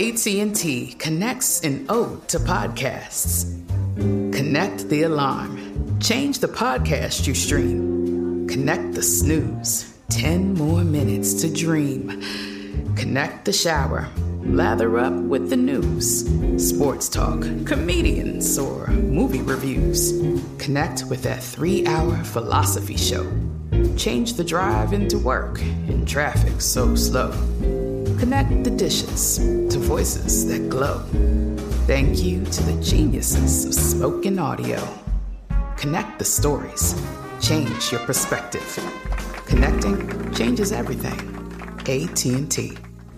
AT&T connects an ode to podcasts. Connect the alarm. Change the podcast you stream. Connect the snooze. 10 more minutes to dream. Connect the shower. Lather up with the news. Sports talk, comedians, or movie reviews. Connect with that 3-hour philosophy show. Change the drive into work in traffic so slow. Connect the dishes to voices that glow. Thank you to the geniuses of spoken audio. Connect the stories. Change your perspective. Connecting changes everything. AT&T.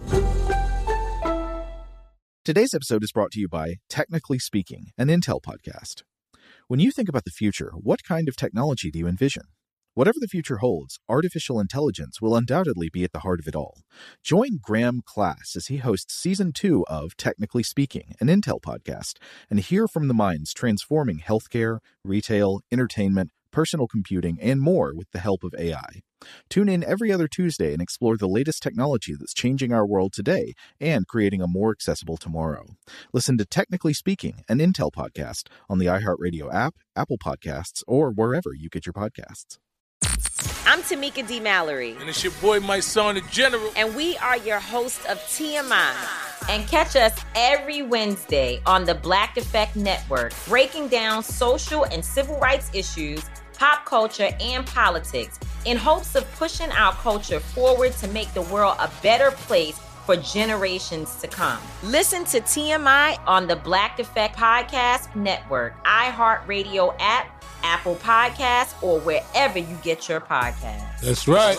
Today's episode is brought to you by Technically Speaking, an Intel podcast. When you think about the future, what kind of technology do you envision? Whatever the future holds, artificial intelligence will undoubtedly be at the heart of it all. Join Graham Class as he hosts Season 2 of Technically Speaking, an Intel podcast, and hear from the minds transforming healthcare, retail, entertainment, personal computing, and more with the help of AI. Tune in every other Tuesday and explore the latest technology that's changing our world today and creating a more accessible tomorrow. Listen to Technically Speaking, an Intel podcast on the iHeartRadio app, Apple Podcasts, or wherever you get your podcasts. I'm Tamika D. Mallory. And it's your boy, my son, the General. And we are your hosts of TMI. And catch us every Wednesday on the Black Effect Network, breaking down social and civil rights issues, pop culture, and politics in hopes of pushing our culture forward to make the world a better place for generations to come. Listen to TMI on the Black Effect Podcast Network, iHeartRadio app, Apple Podcasts, or wherever you get your podcasts. That's right.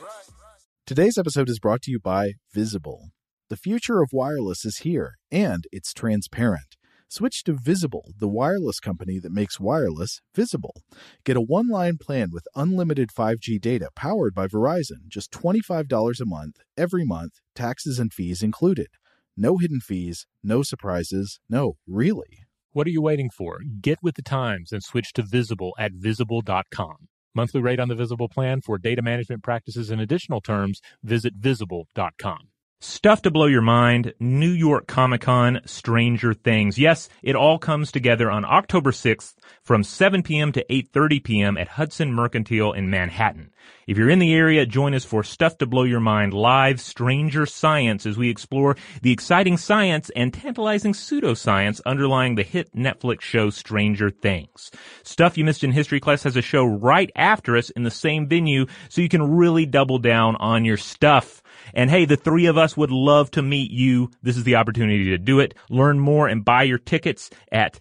Today's episode is brought to you by Visible. The future of wireless is here, and it's transparent. Switch to Visible, the wireless company that makes wireless visible. Get a one-line plan with unlimited 5G data powered by Verizon, just $25 a month, every month, taxes and fees included. No hidden fees, no surprises, no, really. What are you waiting for? Get with the times and switch to Visible at Visible.com. Monthly rate on the Visible plan for data management practices and additional terms, visit Visible.com. Stuff to blow your mind, New York Comic-Con, Stranger Things. Yes, it all comes together on October 6th from 7 p.m. to 8:30 p.m. at Hudson Mercantile in Manhattan. If you're in the area, join us for Stuff to Blow Your Mind Live Stranger Science as we explore the exciting science and tantalizing pseudoscience underlying the hit Netflix show Stranger Things. Stuff You Missed in History Class has a show right after us in the same venue, so you can really double down on your stuff. And hey, the three of us would love to meet you. This is the opportunity to do it. Learn more and buy your tickets at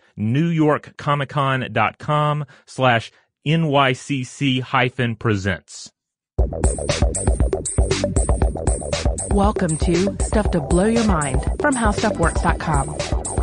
NewYorkComicCon.com/NYCC-presents. Welcome to Stuff to Blow Your Mind from HowStuffWorks.com.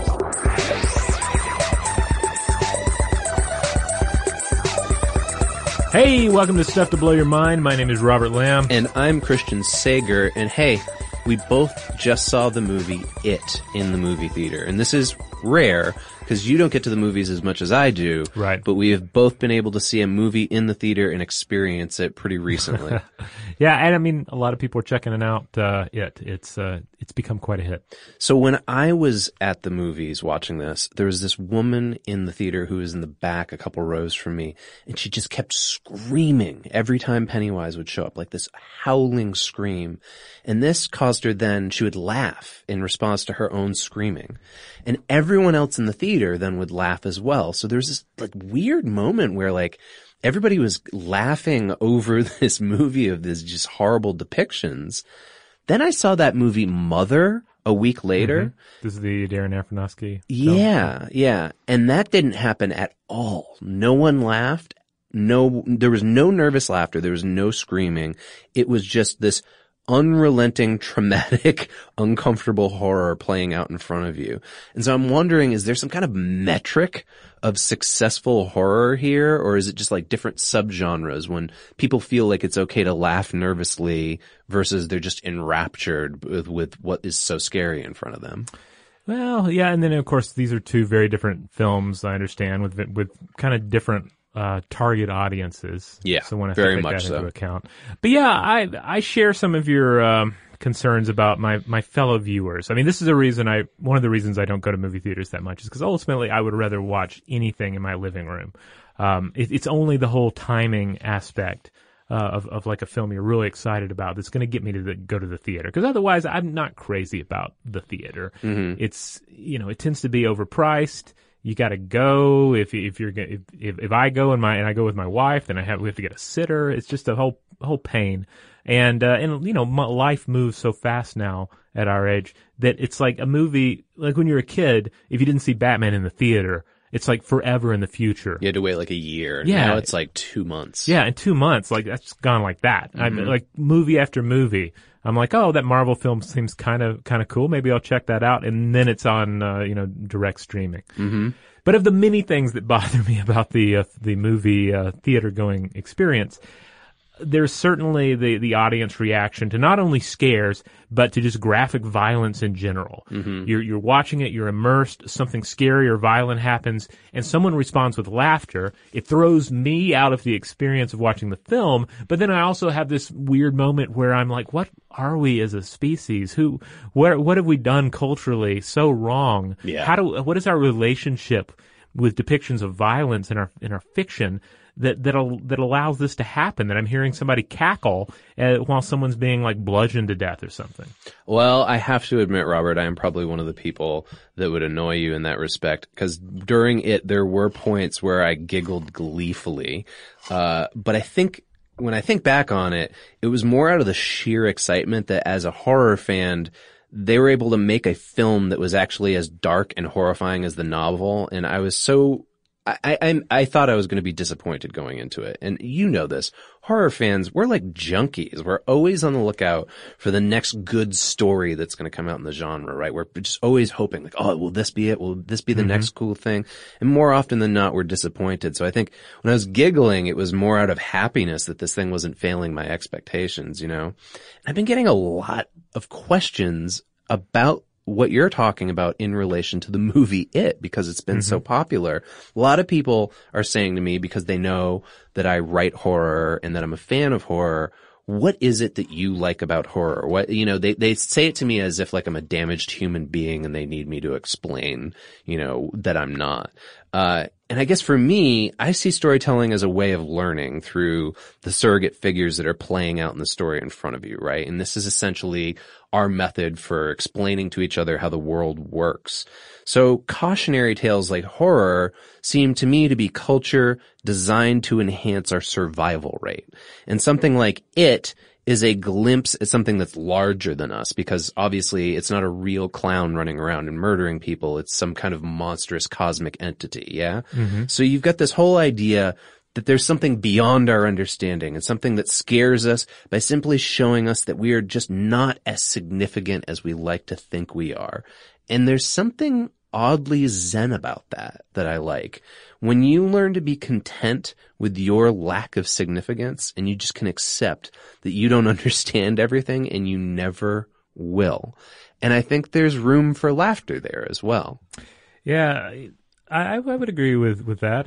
Hey, welcome to Stuff to Blow Your Mind. My name is Robert Lamb. And I'm Christian Sager. And hey, we both just saw the movie It in the movie theater. And this is rare because you don't get to the movies as much as I do. Right. But we have both been able to see a movie in the theater and experience it pretty recently. Yeah, and I mean, a lot of people are checking it out. It's become quite a hit. So when I was at the movies watching this, there was this woman in the theater who was in the back a couple rows from me, and she just kept screaming every time Pennywise would show up, like this howling scream. And this caused her then, she would laugh in response to her own screaming. And everyone else in the theater then would laugh as well. So there was this like weird moment where like everybody was laughing over this movie of this just horrible depictions. Then I saw that movie Mother a week later. Mm-hmm. This is the Darren Aronofsky film. Yeah. And that didn't happen at all. No one laughed. There was no nervous laughter. There was no screaming. It was just this unrelenting, traumatic, uncomfortable horror playing out in front of you. And so I'm wondering, is there some kind of metric of successful horror here, or is it just like different subgenres when people feel like it's okay to laugh nervously versus they're just enraptured with what is so scary in front of them? Well, yeah, and then of course these are two very different films, I understand, with kind of different target audiences. Yeah, so when I very take much that so. into account. But yeah, I share some of your concerns about my fellow viewers. I mean, this is one of the reasons I don't go to movie theaters that much is because ultimately I would rather watch anything in my living room. It's only the whole timing aspect of like a film you're really excited about that's going to get me to go to the theater. Because otherwise, I'm not crazy about the theater. Mm-hmm. It's, it tends to be overpriced. You got to go. If I go and I go with my wife, then we have to get a sitter. It's just a whole pain. And life moves so fast now at our age that it's like a movie, like when you're a kid, if you didn't see Batman in the theater, it's like forever in the future. You had to wait like a year. Yeah. Now it's like 2 months. Yeah, in 2 months, like that's gone like that. Mm-hmm. I'm like movie after movie. I'm like, oh, that Marvel film seems kind of cool. Maybe I'll check that out. And then it's on, direct streaming. Mm-hmm. But of the many things that bother me about the movie theater going experience, there's certainly the audience reaction to not only scares, but to just graphic violence in general. Mm-hmm. You're watching it, you're immersed, something scary or violent happens, and someone responds with laughter. It throws me out of the experience of watching the film, but then I also have this weird moment where I'm like, what are we as a species? What have we done culturally so wrong? Yeah. What is our relationship with depictions of violence in our fiction that allows this to happen, that I'm hearing somebody cackle while someone's being like bludgeoned to death or something? Well, I have to admit, Robert, I am probably one of the people that would annoy you in that respect, because during it, there were points where I giggled gleefully. But I think when I think back on it, it was more out of the sheer excitement that as a horror fan, they were able to make a film that was actually as dark and horrifying as the novel. And I was I thought I was going to be disappointed going into it. And you know this. Horror fans, we're like junkies. We're always on the lookout for the next good story that's going to come out in the genre, right? We're just always hoping, like, oh, will this be it? Will this be the next cool thing? And more often than not, we're disappointed. So I think when I was giggling, it was more out of happiness that this thing wasn't failing my expectations, And I've been getting a lot of questions about what you're talking about in relation to the movie It, because it's been so popular. A lot of people are saying to me, because they know that I write horror and that I'm a fan of horror, what is it that you like about horror? What, they say it to me as if like I'm a damaged human being and they need me to explain, that I'm not. And I guess for me, I see storytelling as a way of learning through the surrogate figures that are playing out in the story in front of you, right? And this is essentially our method for explaining to each other how the world works. So cautionary tales like horror seem to me to be culture designed to enhance our survival rate. And something like It is a glimpse at something that's larger than us, because obviously it's not a real clown running around and murdering people. It's some kind of monstrous cosmic entity, yeah? Mm-hmm. So you've got this whole idea that there's something beyond our understanding and something that scares us by simply showing us that we are just not as significant as we like to think we are. And there's something oddly zen about that I like. When you learn to be content with your lack of significance and you just can accept that you don't understand everything and you never will. And I think there's room for laughter there as well. Yeah, I would agree with that.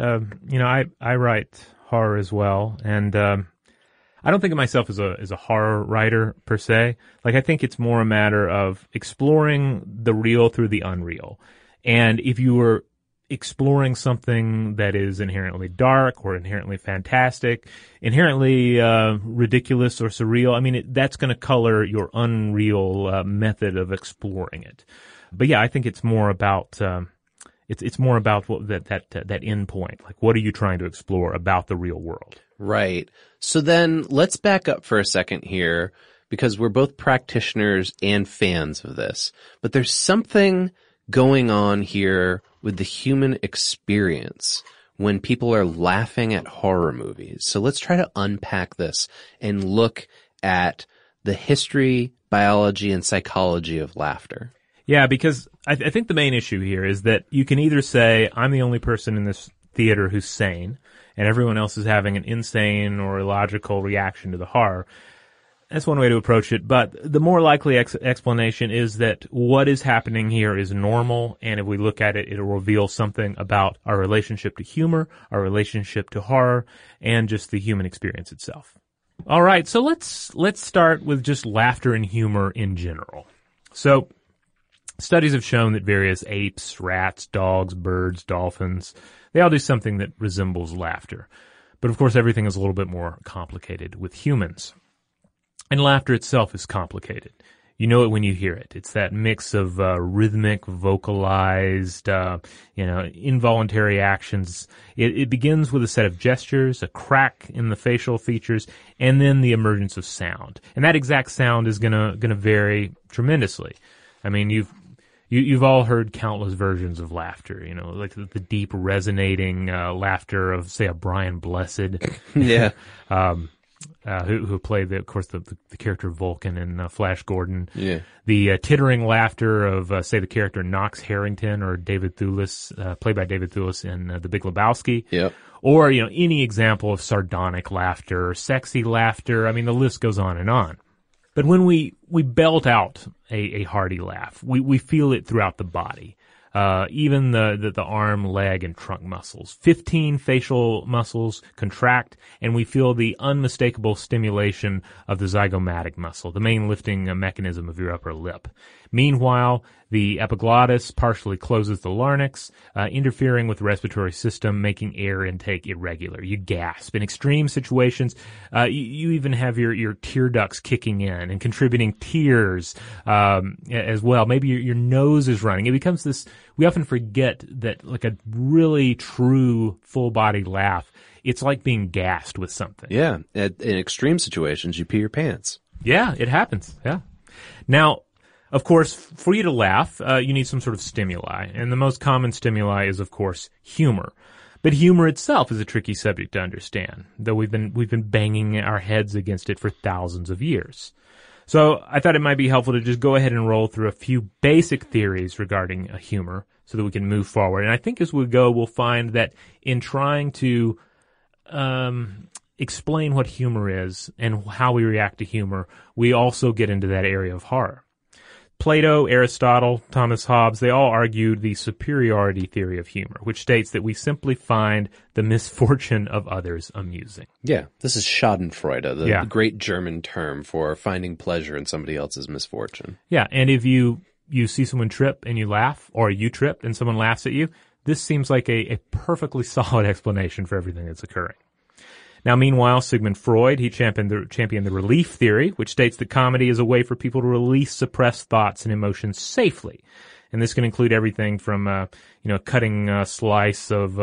I write horror as well, and I don't think of myself as a horror writer per se. Like, I think it's more a matter of exploring the real through the unreal. And if you were exploring something that is inherently dark or inherently fantastic, inherently ridiculous or surreal, I mean, that's going to color your unreal method of exploring it. But yeah, I think it's more about it's more about that end point. Like, what are you trying to explore about the real world? Right. So then let's back up for a second here, because we're both practitioners and fans of this. But there's something going on here with the human experience when people are laughing at horror movies. So let's try to unpack this and look at the history, biology, and psychology of laughter. Yeah, because I think the main issue here is that you can either say, I'm the only person in this theater who's sane, and everyone else is having an insane or illogical reaction to the horror. That's one way to approach it, but the more likely explanation is that what is happening here is normal, and if we look at it, it'll reveal something about our relationship to humor, our relationship to horror, and just the human experience itself. All right, so let's start with just laughter and humor in general. So studies have shown that various apes, rats, dogs, birds, dolphins, they all do something that resembles laughter. But of course, everything is a little bit more complicated with humans. And laughter itself is complicated. You know it when you hear it. It's that mix of rhythmic, vocalized, involuntary actions. It begins with a set of gestures, a crack in the facial features, and then the emergence of sound. And that exact sound is gonna vary tremendously. I mean, you've all heard countless versions of laughter. You know, like the deep, resonating laughter of, say, a Brian Blessed. Yeah. Who played, of course, the character Vulcan in Flash Gordon. Yeah. The tittering laughter of, say, the character Knox Harrington or David Thewlis, played by David Thewlis in The Big Lebowski. Yep. Or, any example of sardonic laughter, sexy laughter. I mean, the list goes on and on. But when we belt out a hearty laugh, we feel it throughout the body. Even the arm, leg, and trunk muscles. 15 facial muscles contract, and we feel the unmistakable stimulation of the zygomatic muscle, the main lifting mechanism of your upper lip. Meanwhile, the epiglottis partially closes the larynx, interfering with the respiratory system, making air intake irregular. You gasp. In extreme situations, you even have your tear ducts kicking in and contributing tears as well. Maybe your nose is running. It becomes this. We often forget that, like a really true full-body laugh, it's like being gassed with something. Yeah. In extreme situations, you pee your pants. Yeah, it happens. Yeah. Now, of course, for you to laugh, you need some sort of stimuli, and the most common stimuli is, of course, humor. But humor itself is a tricky subject to understand, though we've been banging our heads against it for thousands of years. So I thought it might be helpful to just go ahead and roll through a few basic theories regarding humor so that we can move forward. And I think as we go, we'll find that in trying to explain what humor is and how we react to humor, we also get into that area of horror. Plato, Aristotle, Thomas Hobbes, they all argued the superiority theory of humor, which states that we simply find the misfortune of others amusing. Yeah, this is Schadenfreude, the great German term for finding pleasure in somebody else's misfortune. Yeah, and if you see someone trip and you laugh, or you trip and someone laughs at you, this seems like a perfectly solid explanation for everything that's occurring. Now, meanwhile, Sigmund Freud, he championed the relief theory, which states that comedy is a way for people to release suppressed thoughts and emotions safely. And this can include everything from, cutting a slice of,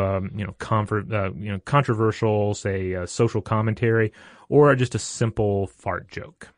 controversial, say, social commentary, or just a simple fart joke.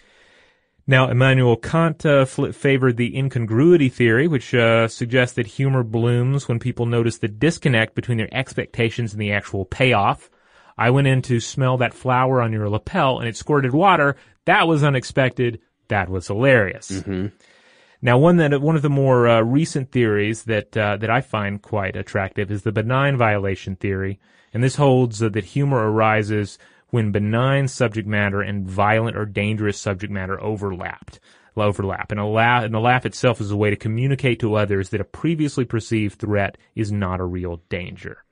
Now, Immanuel Kant favored the incongruity theory, which suggests that humor blooms when people notice the disconnect between their expectations and the actual payoff. I went in to smell that flower on your lapel and it squirted water. That was unexpected. That was hilarious. Mm-hmm. Now, one of the more recent theories that I find quite attractive is the benign violation theory, and this holds that humor arises when benign subject matter and violent or dangerous subject matter overlap. And the laugh itself is a way to communicate to others that a previously perceived threat is not a real danger.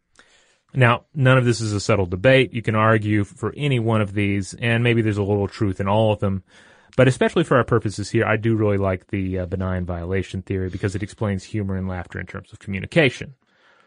Now, none of this is a subtle debate. You can argue for any one of these, and maybe there's a little truth in all of them. But especially for our purposes here, I do really like the benign violation theory because it explains humor and laughter in terms of communication.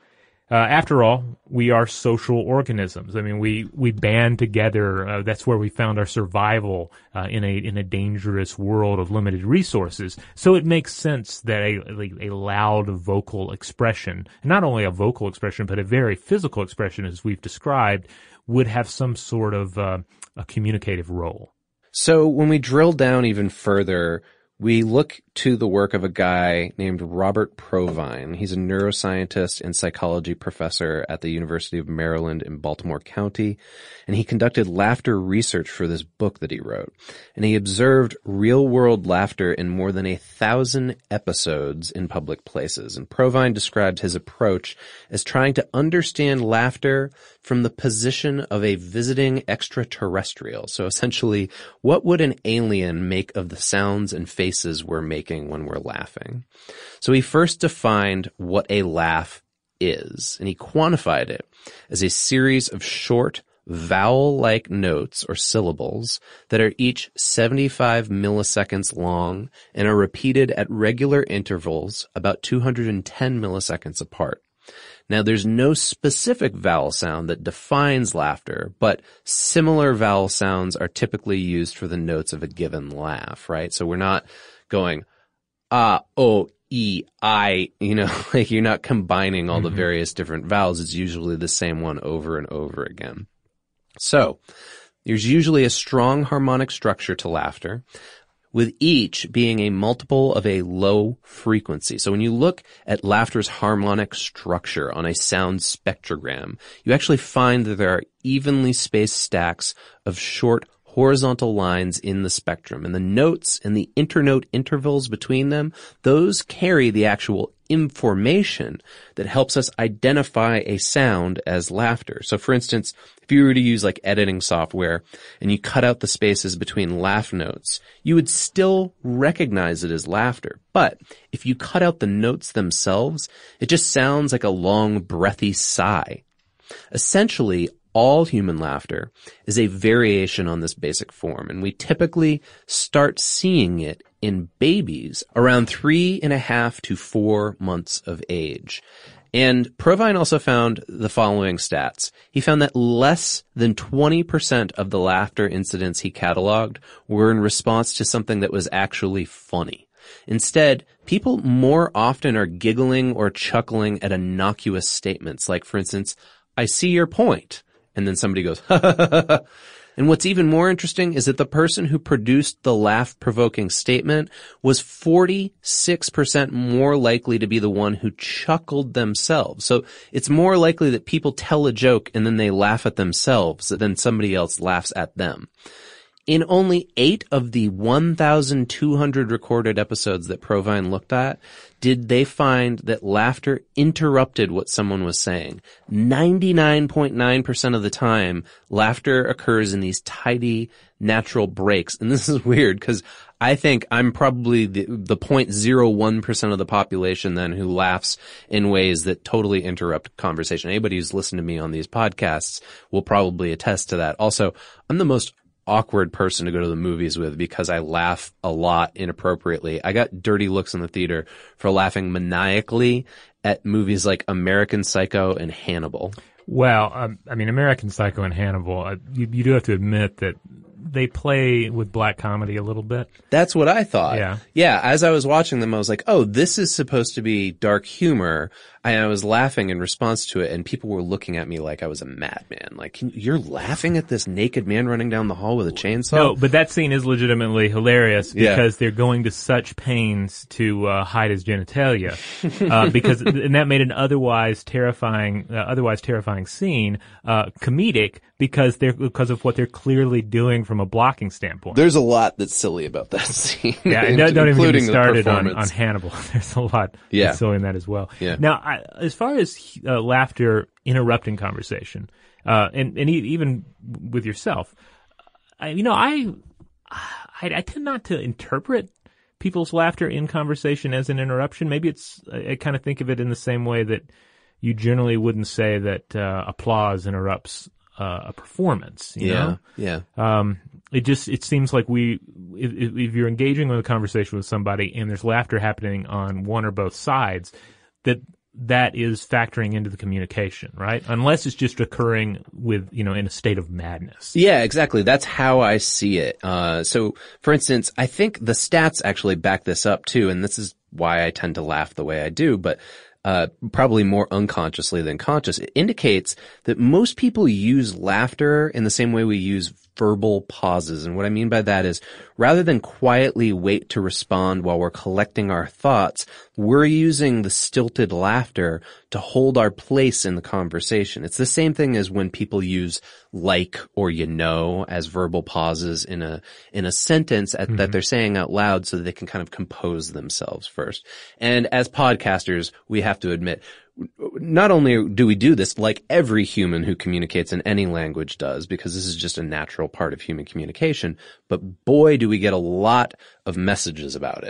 After all, we are social organisms. I mean, we band together. That's where we found our survival in a dangerous world of limited resources. So it makes sense that a loud vocal expression, not only a vocal expression, but a very physical expression, as we've described, would have some sort of a communicative role. So when we drill down even further, we look to the work of a guy named Robert Provine. He's a neuroscientist and psychology professor at the University of Maryland in Baltimore County, and he conducted laughter research for this book that he wrote. And he observed real-world laughter in more than 1,000 episodes in public places. And Provine described his approach as trying to understand laughter from the position of a visiting extraterrestrial. So essentially, what would an alien make of the sounds and faces we're making when we're laughing? So he first defined what a laugh is, and he quantified it as a series of short, vowel-like notes or syllables that are each 75 milliseconds long and are repeated at regular intervals about 210 milliseconds apart. Now, there's no specific vowel sound that defines laughter, but similar vowel sounds are typically used for the notes of a given laugh, right? So we're not going, ah, oh, E, I, like you're not combining all the various different vowels. It's usually the same one over and over again. So there's usually a strong harmonic structure to laughter, with each being a multiple of a low frequency. So when you look at laughter's harmonic structure on a sound spectrogram, you actually find that there are evenly spaced stacks of short horizontal lines in the spectrum, and the notes and the internote intervals between them, those carry the actual information that helps us identify a sound as laughter. So for instance, if you were to use like editing software and you cut out the spaces between laugh notes, you would still recognize it as laughter. But if you cut out the notes themselves, it just sounds like a long, breathy sigh. Essentially, all human laughter is a variation on this basic form, and we typically start seeing it in babies around 3.5 to 4 months of age. And Provine also found the following stats. He found that less than 20% of the laughter incidents he cataloged were in response to something that was actually funny. Instead, people more often are giggling or chuckling at innocuous statements, like, for instance, I see your point. And then somebody goes, ha ha ha ha. And what's even more interesting is that the person who produced the laugh-provoking statement was 46% more likely to be the one who chuckled themselves. So it's more likely that people tell a joke and then they laugh at themselves than somebody else laughs at them. In only 8 of the 1,200 recorded episodes that Provine looked at, did they find that laughter interrupted what someone was saying. 99.9% of the time, laughter occurs in these tidy, natural breaks. And this is weird because I think I'm probably the 0.01% of the population then who laughs in ways that totally interrupt conversation. Anybody who's listened to me on these podcasts will probably attest to that. Also, I'm the most awkward person to go to the movies with because I laugh a lot inappropriately. I got dirty looks in the theater for laughing maniacally at movies like American Psycho and Hannibal. Well, American Psycho and Hannibal, you do have to admit that they play with black comedy a little bit. That's what I thought. Yeah. As I was watching them, I was like, oh, this is supposed to be dark humor. And I was laughing in response to it, and people were looking at me like I was a madman. Like, you're laughing at this naked man running down the hall with a chainsaw? No, but that scene is legitimately hilarious because they're going to such pains to hide his genitalia, and that made an otherwise terrifying scene comedic because of what they're clearly doing from a blocking standpoint. There's a lot that's silly about that scene. Yeah, don't even get me started on Hannibal. There's a lot that's silly in that as well. Yeah. Now, as far as laughter interrupting conversation, and even with yourself, I tend not to interpret people's laughter in conversation as an interruption. Maybe I kind of think of it in the same way that you generally wouldn't say that applause interrupts a performance. You know? Yeah. It seems like if you're engaging in a conversation with somebody and there's laughter happening on one or both sides, that is factoring into the communication, right? Unless it's just occurring in a state of madness. Yeah, exactly. That's how I see it. So, for instance, I think the stats actually back this up too, and this is why I tend to laugh the way I do, but probably more unconsciously than conscious. It indicates that most people use laughter in the same way we use verbal pauses. And what I mean by that is rather than quietly wait to respond while we're collecting our thoughts, we're using the stilted laughter to hold our place in the conversation. It's the same thing as when people use like or as verbal pauses in a sentence that they're saying out loud so that they can kind of compose themselves first. And as podcasters, we have to admit, not only do we do this like every human who communicates in any language does, because this is just a natural part of human communication, but boy, do we get a lot of messages about it.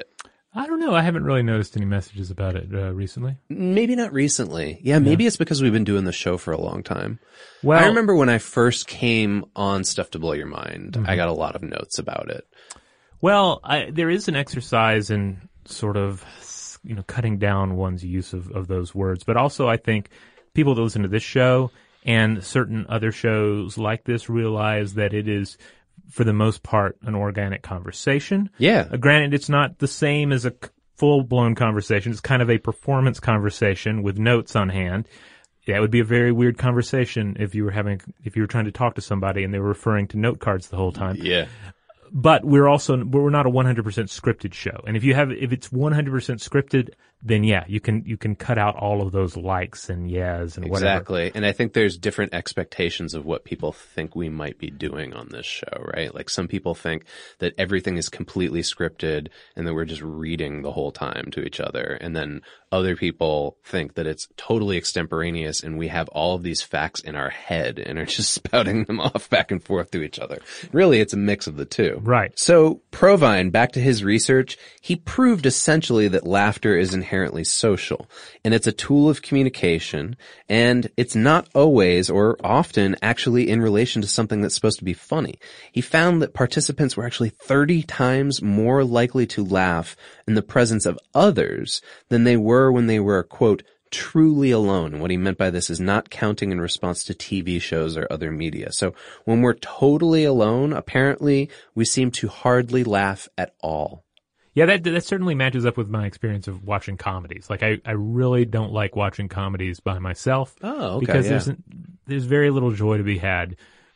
I don't know. I haven't really noticed any messages about it recently. Maybe not recently. Yeah, maybe it's because we've been doing the show for a long time. Well, I remember when I first came on Stuff to Blow Your Mind, I got a lot of notes about it. Well, there is an exercise in sort of, cutting down one's use of those words. But also I think people that listen to this show and certain other shows like this realize that it is, for the most part, an organic conversation. Yeah. Granted, it's not the same as a full-blown conversation. It's kind of a performance conversation with notes on hand. That would be a very weird conversation if you were trying to talk to somebody and they were referring to note cards the whole time. Yeah. But we're not a 100% scripted show. And if it's 100% scripted, then yeah, you can cut out all of those likes and yes and whatever. Exactly. And I think there's different expectations of what people think we might be doing on this show, right? Like some people think that everything is completely scripted and that we're just reading the whole time to each other. And then other people think that it's totally extemporaneous and we have all of these facts in our head and are just spouting them off back and forth to each other. Really, it's a mix of the two. Right. So Provine, back to his research, he proved essentially that laughter is inherently social, and it's a tool of communication, and it's not always or often actually in relation to something that's supposed to be funny. He found that participants were actually 30 times more likely to laugh in the presence of others than they were when they were, quote, truly alone. And what he meant by this is not counting in response to TV shows or other media. So when we're totally alone, apparently we seem to hardly laugh at all. Yeah, that certainly matches up with my experience of watching comedies. Like I really don't like watching comedies by myself. Oh, okay. Because there's very little joy to be had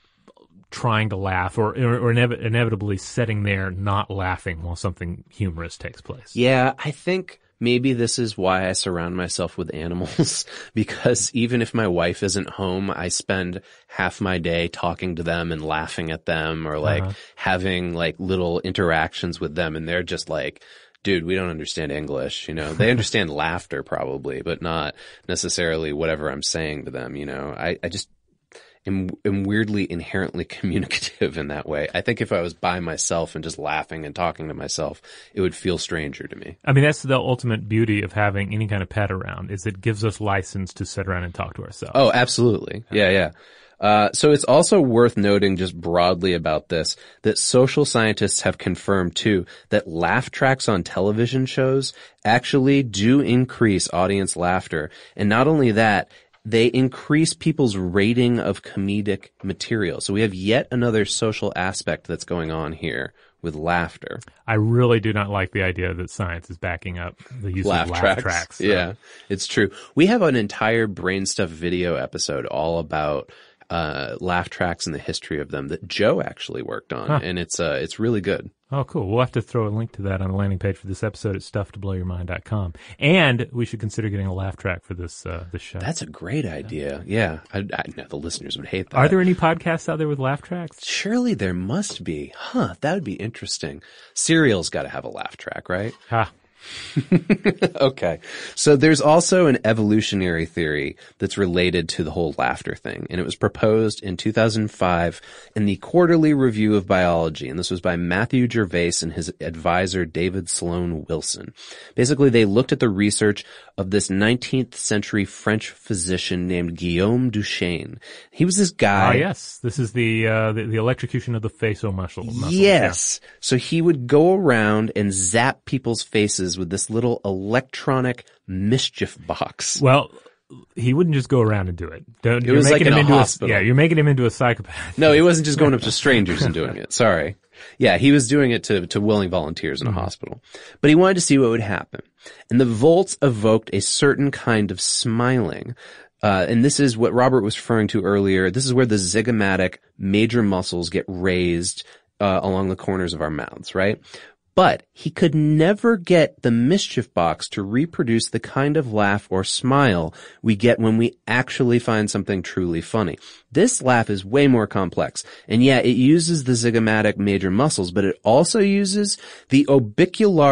trying to laugh or inevitably sitting there not laughing while something humorous takes place. Yeah, I think maybe this is why I surround myself with animals, because even if my wife isn't home, I spend half my day talking to them and laughing at them or having like little interactions with them. And they're just like, dude, we don't understand English. They understand laughter probably, but not necessarily whatever I'm saying to them. I just am weirdly inherently communicative in that way. I think if I was by myself and just laughing and talking to myself, it would feel stranger to me. I mean, that's the ultimate beauty of having any kind of pet around, is it gives us license to sit around and talk to ourselves. Oh, absolutely. Yeah. So it's also worth noting just broadly about this that social scientists have confirmed too that laugh tracks on television shows actually do increase audience laughter. And not only that, they increase people's rating of comedic material. So we have yet another social aspect that's going on here with laughter. I really do not like the idea that science is backing up the use of laugh tracks. So. Yeah, it's true. We have an entire Brain Stuff video episode all about laugh tracks and the history of them that Joe actually worked on, and it's really good. Oh, cool. We'll have to throw a link to that on the landing page for this episode at stufftoblowyourmind.com. And we should consider getting a laugh track for this show. That's a great idea. Yeah. I know the listeners would hate that. Are there any podcasts out there with laugh tracks? Surely there must be. That would be interesting. Serial's got to have a laugh track, right? Okay. So there's also an evolutionary theory that's related to the whole laughter thing, and it was proposed in 2005 in the Quarterly Review of Biology, and this was by Matthew Gervais and his advisor David Sloan Wilson. Basically, they looked at the research of this 19th century French physician named Guillaume Duchesne. He was this guy. Yes. This is the electrocution of the facial muscle. Yes. Yeah. So he would go around and zap people's faces with this little electronic mischief box. Well, he wouldn't just go around and do it. It was like in a hospital. You're making him into a psychopath. No, he wasn't just going up to strangers and doing it. Sorry. Yeah, he was doing it to willing volunteers in a hospital. But he wanted to see what would happen. And the volts evoked a certain kind of smiling. And this is what Robert was referring to earlier. This is where the zygomatic major muscles get raised along the corners of our mouths, right? But he could never get the mischief box to reproduce the kind of laugh or smile we get when we actually find something truly funny. This laugh is way more complex. And yeah, it uses the zygomatic major muscles, but it also uses the orbicularis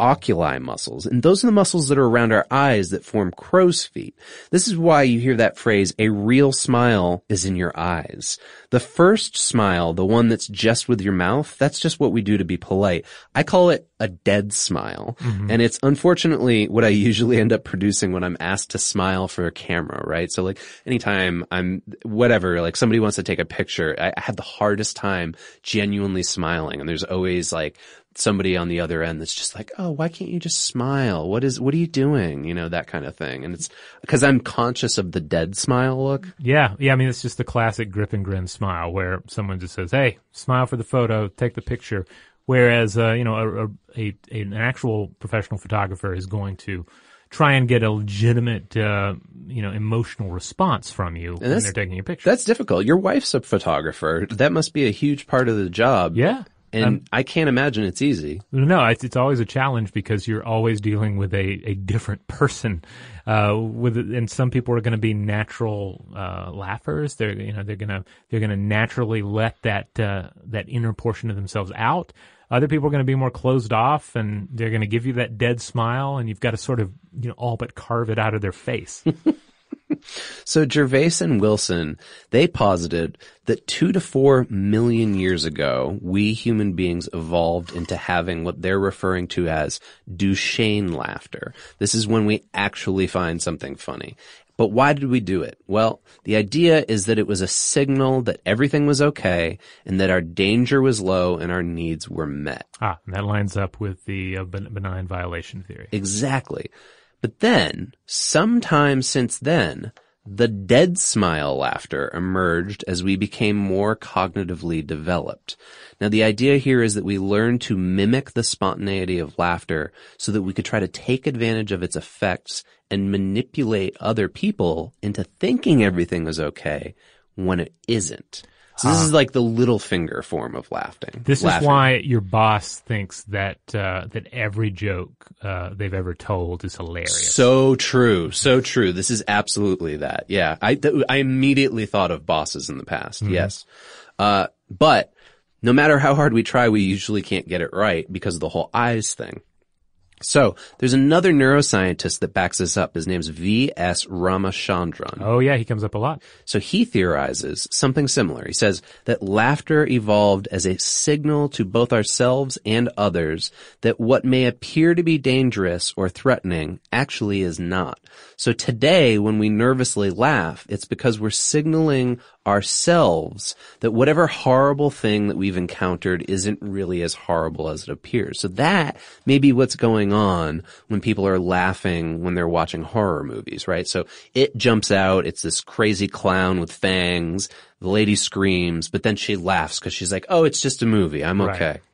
oculi muscles, and those are the muscles that are around our eyes that form crow's feet. This is why you hear that phrase, a real smile is in your eyes. The first smile, the one that's just with your mouth, that's just what we do to be polite. I call it a dead smile. Mm-hmm. And it's unfortunately what I usually end up producing when I'm asked to smile for a camera, right? So like anytime like somebody wants to take a picture, I have the hardest time genuinely smiling. And there's always like somebody on the other end that's just like, oh, why can't you just smile? What are you doing? You know, that kind of thing. And it's because I'm conscious of the dead smile look. Yeah. I mean, it's just the classic grip and grin smile where someone just says, hey, smile for the photo, take the picture. Whereas, an actual professional photographer is going to try and get a legitimate, emotional response from you when they're taking a picture. That's difficult. Your wife's a photographer. That must be a huge part of the job. Yeah. And I can't imagine it's easy. No, it's always a challenge because you're always dealing with a different person. And some people are going to be natural laughers. They're gonna naturally let that inner portion of themselves out. Other people are going to be more closed off, and they're going to give you that dead smile, and you've got to sort of all but carve it out of their face. So Gervais and Wilson, they posited that 2 to 4 million years ago, we human beings evolved into having what they're referring to as Duchenne laughter. This is when we actually find something funny. But why did we do it? Well, the idea is that it was a signal that everything was okay and that our danger was low and our needs were met. And that lines up with the benign violation theory. Exactly. But then, sometime since then, the dead smile laughter emerged as we became more cognitively developed. Now, the idea here is that we learn to mimic the spontaneity of laughter so that we could try to take advantage of its effects and manipulate other people into thinking everything is okay when it isn't. So this is like the little finger form of laughing. This is why your boss thinks that every joke they've ever told is hilarious. So true. So true. This is absolutely that. Yeah. I immediately thought of bosses in the past. Mm-hmm. Yes. But no matter how hard we try, we usually can't get it right because of the whole eyes thing. So there's another neuroscientist that backs this up. His name's V.S. Ramachandran. Oh, yeah, he comes up a lot. So he theorizes something similar. He says that laughter evolved as a signal to both ourselves and others that what may appear to be dangerous or threatening actually is not. So today, when we nervously laugh, it's because we're signaling ourselves that whatever horrible thing that we've encountered isn't really as horrible as it appears. So that may be what's going on when people are laughing when they're watching horror movies, right? So it jumps out, it's this crazy clown with fangs, the lady screams, but then she laughs because she's like, oh, it's just a movie, I'm okay. Right.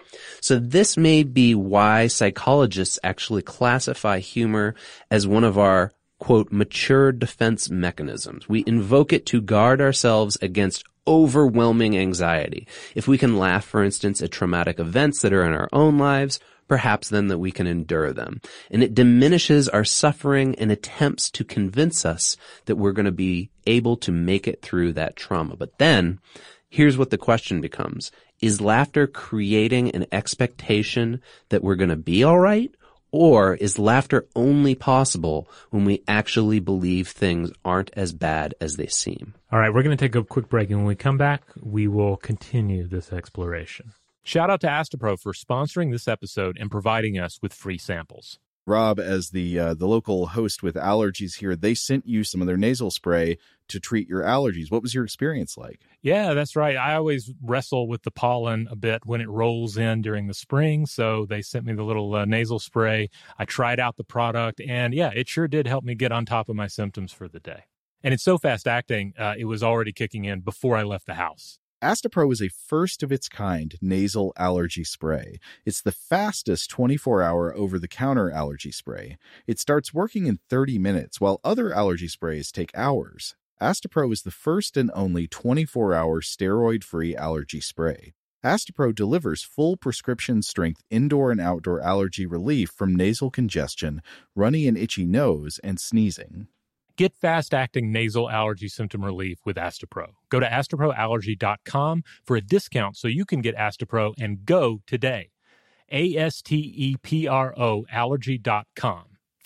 So this may be why psychologists actually classify humor as one of our quote, mature defense mechanisms. We invoke it to guard ourselves against overwhelming anxiety. If we can laugh, for instance, at traumatic events that are in our own lives, perhaps then that we can endure them. And it diminishes our suffering and attempts to convince us that we're going to be able to make it through that trauma. But then, here's what the question becomes. Is laughter creating an expectation that we're going to be all right? Or is laughter only possible when we actually believe things aren't as bad as they seem? All right, we're going to take a quick break, and when we come back, we will continue this exploration. Shout out to Astepro for sponsoring this episode and providing us with free samples. Rob, as the local host with allergies here, they sent you some of their nasal spray to treat your allergies. What was your experience like? Yeah, that's right. I always wrestle with the pollen a bit when it rolls in during the spring, so they sent me the little nasal spray. I tried out the product, and yeah, it sure did help me get on top of my symptoms for the day. And it's so fast-acting, it was already kicking in before I left the house. Astepro is a first-of-its-kind nasal allergy spray. It's the fastest 24-hour over-the-counter allergy spray. It starts working in 30 minutes, while other allergy sprays take hours. Astepro is the first and only 24-hour steroid-free allergy spray. Astepro delivers full prescription-strength indoor and outdoor allergy relief from nasal congestion, runny and itchy nose, and sneezing. Get fast-acting nasal allergy symptom relief with Astepro. Go to asteproallergy.com for a discount so you can get Astepro and go today. ASTEPRO allergy.com.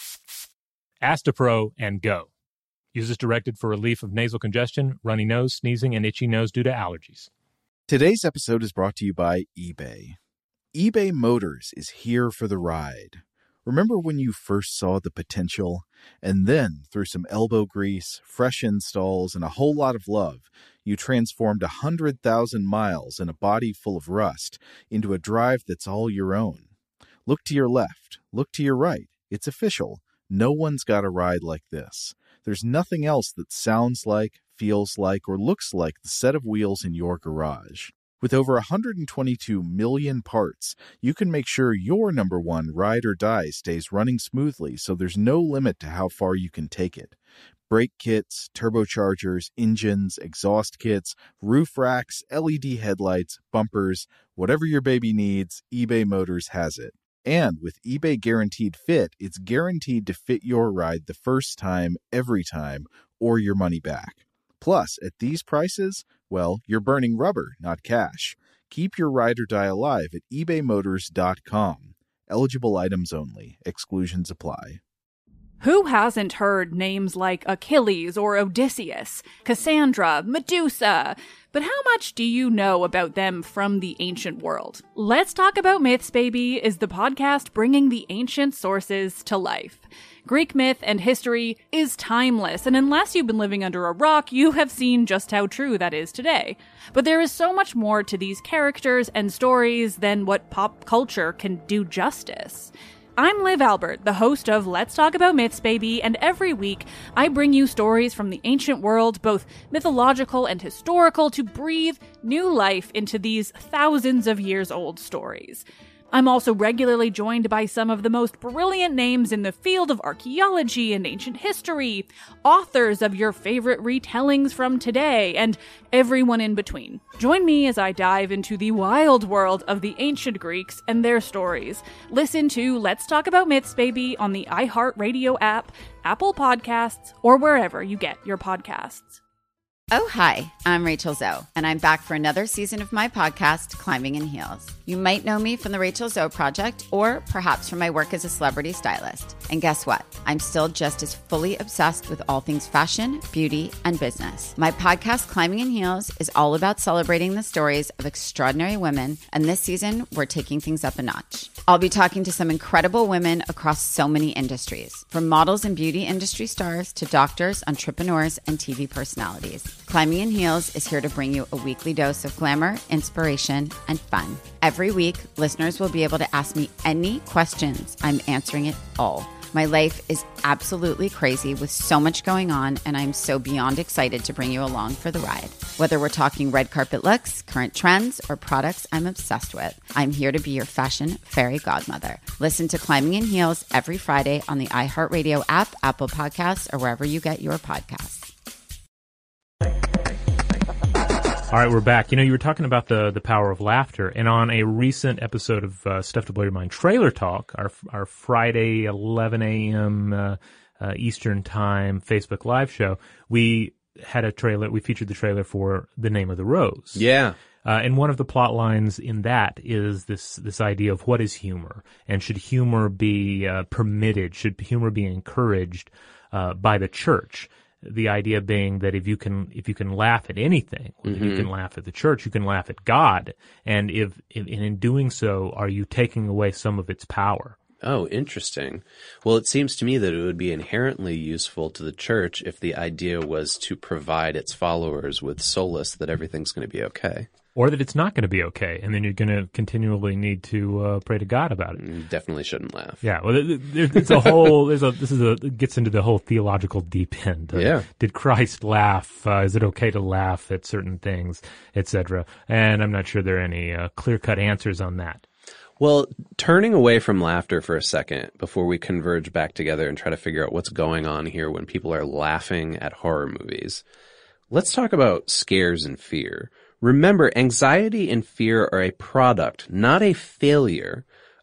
Astepro and go. Use as directed for relief of nasal congestion, runny nose, sneezing, and itchy nose due to allergies. Today's episode is brought to you by eBay. eBay Motors is here for the ride. Remember when you first saw the potential? And then, through some elbow grease, fresh installs, and a whole lot of love, you transformed 100,000 miles and a body full of rust into a drive that's all your own. Look to your left. Look to your right. It's official. No one's got a ride like this. There's nothing else that sounds like, feels like, or looks like the set of wheels in your garage. With over 122 million parts, you can make sure your number one ride or die stays running smoothly, so there's no limit to how far you can take it. Brake kits, turbochargers, engines, exhaust kits, roof racks, LED headlights, bumpers, whatever your baby needs, eBay Motors has it. And with eBay Guaranteed Fit, it's guaranteed to fit your ride the first time, every time, or your money back. Plus, at these prices, well, you're burning rubber, not cash. Keep your ride or die alive at ebaymotors.com. Eligible items only. Exclusions apply. Who hasn't heard names like Achilles or Odysseus, Cassandra, Medusa? But how much do you know about them from the ancient world? Let's Talk About Myths, Baby is the podcast bringing the ancient sources to life. Greek myth and history is timeless, and unless you've been living under a rock, you have seen just how true that is today. But there is so much more to these characters and stories than what pop culture can do justice. I'm Liv Albert, the host of Let's Talk About Myths, Baby, and every week I bring you stories from the ancient world, both mythological and historical, to breathe new life into these thousands of years old stories. I'm also regularly joined by some of the most brilliant names in the field of archaeology and ancient history, authors of your favorite retellings from today, and everyone in between. Join me as I dive into the wild world of the ancient Greeks and their stories. Listen to Let's Talk About Myths, Baby on the iHeartRadio app, Apple Podcasts, or wherever you get your podcasts. Oh, hi, I'm Rachel Zoe, and I'm back for another season of my podcast, Climbing in Heels. You might know me from the Rachel Zoe Project, or perhaps from my work as a celebrity stylist. And guess what? I'm still just as fully obsessed with all things fashion, beauty, and business. My podcast, Climbing in Heels, is all about celebrating the stories of extraordinary women, and this season, we're taking things up a notch. I'll be talking to some incredible women across so many industries, from models and beauty industry stars to doctors, entrepreneurs, and TV personalities. Climbing in Heels is here to bring you a weekly dose of glamour, inspiration, and fun. Every week, listeners will be able to ask me any questions. I'm answering it all. My life is absolutely crazy with so much going on, and I'm so beyond excited to bring you along for the ride. Whether we're talking red carpet looks, current trends, or products I'm obsessed with, I'm here to be your fashion fairy godmother. Listen to Climbing in Heels every Friday on the iHeartRadio app, Apple Podcasts, or wherever you get your podcasts. All right, we're back. You know, you were talking about the power of laughter, and on a recent episode of Stuff to Blow Your Mind Trailer Talk, our Friday 11 a.m. Eastern Time Facebook Live show, we had a trailer. We featured the trailer for The Name of the Rose. Yeah. And one of the plot lines in that is this idea of what is humor, and should humor be permitted? Should humor be encouraged by the church? The idea being that if you can laugh at anything, if you can laugh at the church, you can laugh at God. And if in doing so, are you taking away some of its power? Oh, interesting. Well, it seems to me that it would be inherently useful to the church if the idea was to provide its followers with solace that everything's going to be okay. Or that it's not going to be okay, and then you're going to continually need to pray to God about it. You definitely shouldn't laugh. Yeah, well, it's a whole. It gets into the whole theological deep end. Yeah. Did Christ laugh? Is it okay to laugh at certain things, etc.? And I'm not sure there are any clear-cut answers on that. Well, turning away from laughter for a second before we converge back together and try to figure out what's going on here when people are laughing at horror movies, let's talk about scares and fear. Remember, anxiety and fear are a product, not a failure,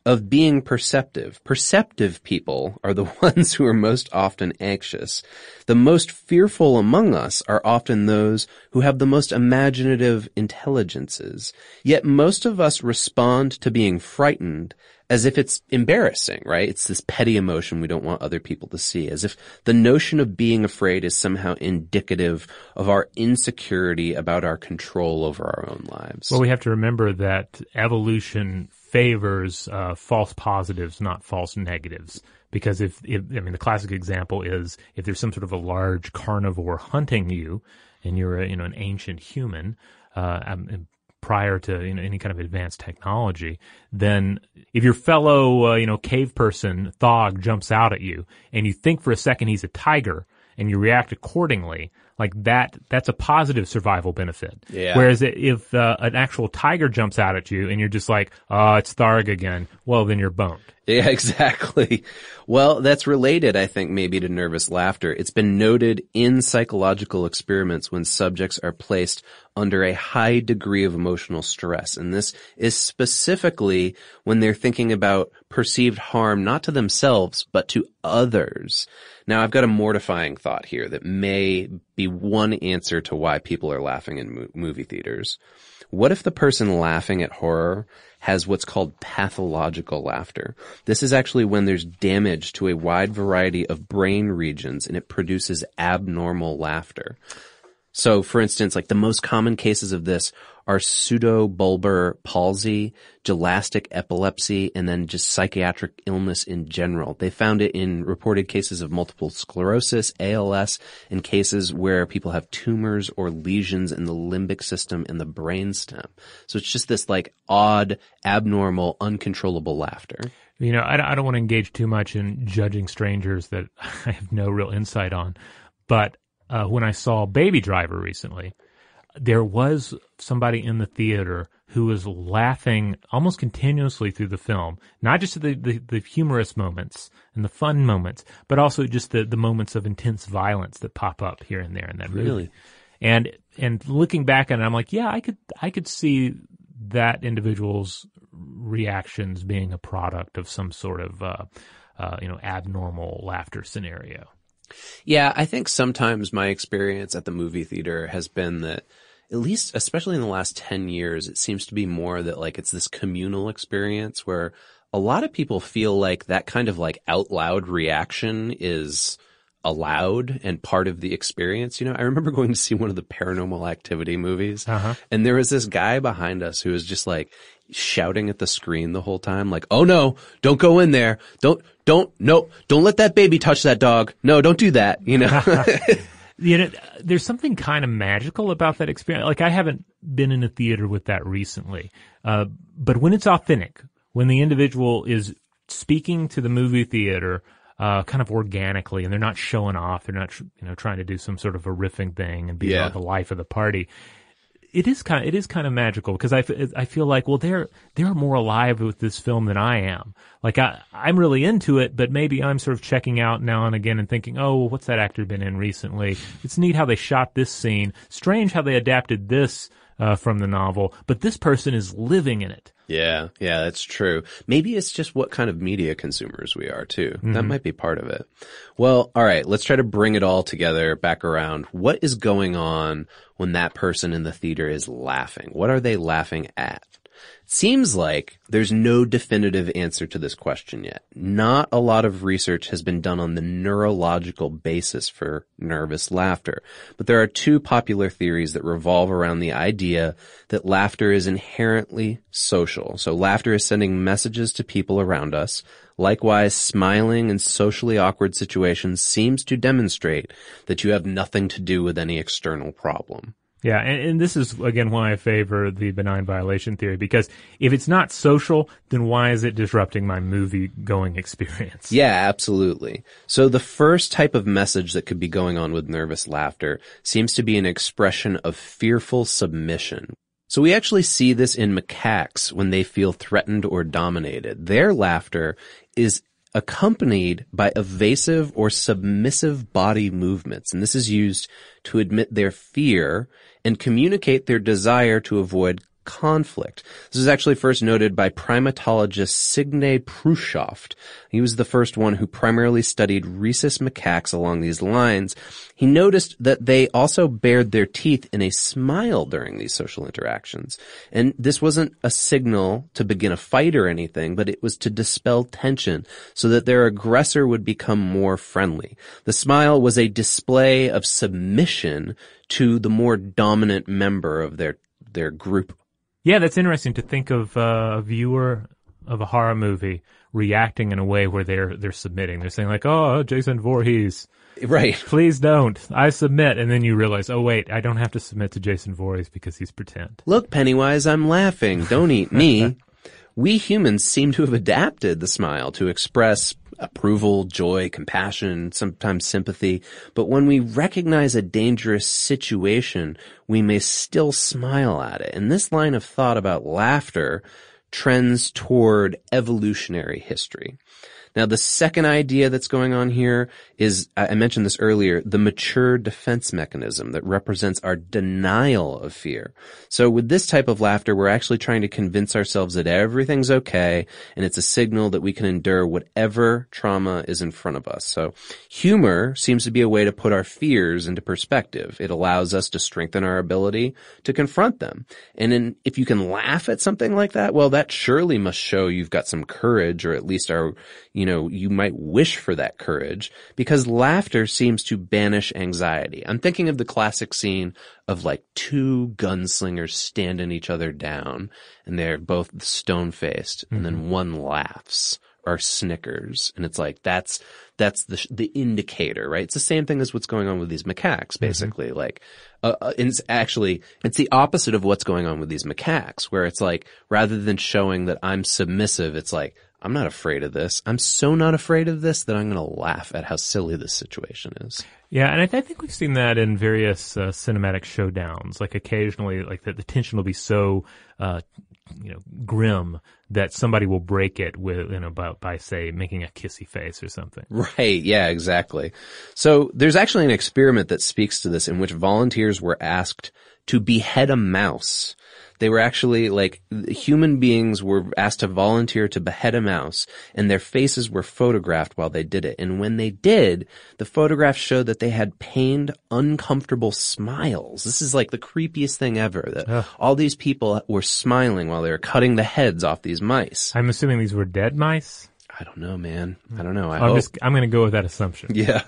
of being perceptive. Perceptive people are the ones who are most often anxious. The most fearful among us are often those who have the most imaginative intelligences. Yet most of us respond to being frightened as if it's embarrassing, right? It's this petty emotion we don't want other people to see, as if the notion of being afraid is somehow indicative of our insecurity about our control over our own lives. Well, we have to remember that evolution favors false positives, not false negatives. Because the classic example is if there's some sort of a large carnivore hunting you, and you're an ancient human, prior to any kind of advanced technology, then if your fellow cave person Thog jumps out at you and you think for a second he's a tiger and you react accordingly, like that's a positive survival benefit. Yeah. Whereas if an actual tiger jumps out at you and you're just like, oh, it's Tharg again, well, then you're boned. Yeah, exactly. Well, that's related, I think, maybe to nervous laughter. It's been noted in psychological experiments when subjects are placed under a high degree of emotional stress. And this is specifically when they're thinking about perceived harm, not to themselves, but to others. Now, I've got a mortifying thought here that may be one answer to why people are laughing in movie theaters. What if the person laughing at horror has what's called pathological laughter? This is actually when there's damage to a wide variety of brain regions and it produces abnormal laughter. So, for instance, like the most common cases of this are pseudobulbar palsy, gelastic epilepsy, and then just psychiatric illness in general. They found it in reported cases of multiple sclerosis, ALS, and cases where people have tumors or lesions in the limbic system in the brainstem. So it's just this like odd, abnormal, uncontrollable laughter. I don't want to engage too much in judging strangers that I have no real insight on, but when I saw Baby Driver recently, there was somebody in the theater who was laughing almost continuously through the film, not just the humorous moments and the fun moments, but also just the moments of intense violence that pop up here and there in that movie. Really? And looking back at it, I'm like, yeah, I could see that individual's reactions being a product of some sort of abnormal laughter scenario. Yeah, I think sometimes my experience at the movie theater has been that, at least, especially in the last 10 years, it seems to be more that like it's this communal experience where a lot of people feel like that kind of like out loud reaction is allowed and part of the experience. I remember going to see one of the Paranormal Activity movies, and there was this guy behind us who was just like shouting at the screen the whole time, like, "Oh no, don't go in there. Don't let that baby touch that dog. No, don't do that." There's something kind of magical about that experience. Like, I haven't been in a theater with that recently. But when it's authentic, when the individual is speaking to the movie theater, kind of organically, and they're not showing off, they're not, trying to do some sort of a riffing thing and be about the life of the party. It is kind of magical because I feel like, well, they're more alive with this film than I am. Like I'm really into it, but maybe I'm sort of checking out now and again and thinking, oh, what's that actor been in recently? It's neat how they shot this scene. Strange how they adapted this from the novel, but this person is living in it. Yeah, that's true. Maybe it's just what kind of media consumers we are too. Mm-hmm. That might be part of it. Well, all right, let's try to bring it all together back around. What is going on when that person in the theater is laughing? What are they laughing at? Seems like there's no definitive answer to this question yet. Not a lot of research has been done on the neurological basis for nervous laughter, but there are two popular theories that revolve around the idea that laughter is inherently social. So laughter is sending messages to people around us. Likewise, smiling in socially awkward situations seems to demonstrate that you have nothing to do with any external problem. Yeah, and this is, again, why I favor the benign violation theory, because if it's not social, then why is it disrupting my movie-going experience? Yeah, absolutely. So the first type of message that could be going on with nervous laughter seems to be an expression of fearful submission. So we actually see this in macaques when they feel threatened or dominated. Their laughter is accompanied by evasive or submissive body movements, and this is used to admit their fear and communicate their desire to avoid conflict. This was actually first noted by primatologist Signe Prushofft. He was the first one who primarily studied rhesus macaques along these lines. He noticed that they also bared their teeth in a smile during these social interactions. And this wasn't a signal to begin a fight or anything, but it was to dispel tension so that their aggressor would become more friendly. The smile was a display of submission to the more dominant member of their group. Yeah, that's interesting to think of a viewer of a horror movie reacting in a way where they're submitting. They're saying like, "Oh, Jason Voorhees, right? Please don't. I submit." And then you realize, "Oh wait, I don't have to submit to Jason Voorhees because he's pretend." Look, Pennywise, I'm laughing. Don't eat me. We humans seem to have adapted the smile to express approval, joy, compassion, sometimes sympathy. But when we recognize a dangerous situation, we may still smile at it. And this line of thought about laughter trends toward evolutionary history. Now, the second idea that's going on here is, I mentioned this earlier, the mature defense mechanism that represents our denial of fear. So with this type of laughter, we're actually trying to convince ourselves that everything's okay, and it's a signal that we can endure whatever trauma is in front of us. So humor seems to be a way to put our fears into perspective. It allows us to strengthen our ability to confront them. And if you can laugh at something like that, well, that surely must show you've got some courage, or at least you might wish for that courage, because laughter seems to banish anxiety. I'm thinking of the classic scene of like two gunslingers standing each other down, and they're both stone-faced, and then one laughs or snickers, and it's like that's the indicator, right? It's the same thing as what's going on with these macaques, basically. Like, it's the opposite of what's going on with these macaques, where it's like, rather than showing that I'm submissive, it's like, I'm not afraid of this. I'm so not afraid of this that I'm going to laugh at how silly this situation is. Yeah, and I think we've seen that in various cinematic showdowns. Like occasionally, like the tension will be so grim that somebody will break it by say making a kissy face or something. Right. Yeah, exactly. So there's actually an experiment that speaks to this, in which volunteers were asked to behead a mouse. They were actually, human beings were asked to volunteer to behead a mouse, and their faces were photographed while they did it. And when they did, the photographs showed that they had pained, uncomfortable smiles. This is like the creepiest thing ever, that all these people were smiling while they were cutting the heads off these mice. I'm assuming these were dead mice? I don't know, man. I don't know. I'm going to go with that assumption. Yeah.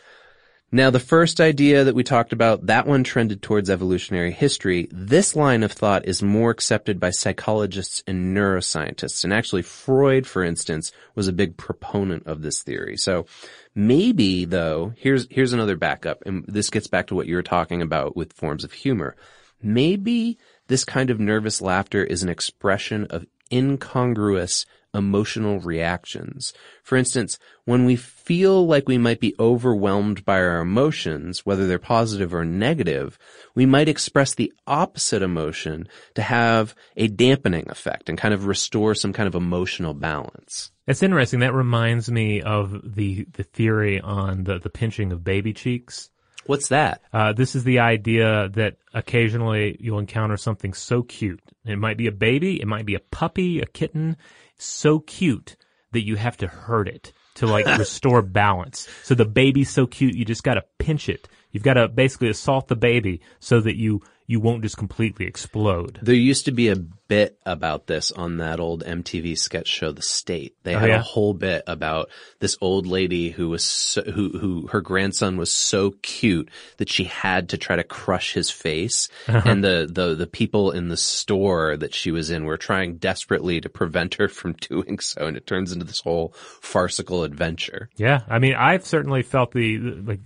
Now, the first idea that we talked about, that one trended towards evolutionary history. This line of thought is more accepted by psychologists and neuroscientists. And actually, Freud, for instance, was a big proponent of this theory. So maybe, though, here's another backup, and this gets back to what you were talking about with forms of humor. Maybe this kind of nervous laughter is an expression of incongruous emotional reactions. For instance, when we feel like we might be overwhelmed by our emotions, whether they're positive or negative, we might express the opposite emotion to have a dampening effect and kind of restore some kind of emotional balance. It's interesting. That reminds me of the theory on the pinching of baby cheeks. What's that? This is the idea that occasionally you'll encounter something so cute. It might be a baby, it might be a puppy, a kitten, so cute that you have to hurt it to restore balance. So the baby's so cute, you just got to pinch it. You've got to basically assault the baby so that you won't just completely explode. There used to be a bit about this on that old MTV sketch show, The State. They had a whole bit about this old lady who was who her grandson was so cute that she had to try to crush his face. And the people in the store that she was in were trying desperately to prevent her from doing so. And it turns into this whole farcical adventure. Yeah. I mean, I've certainly felt the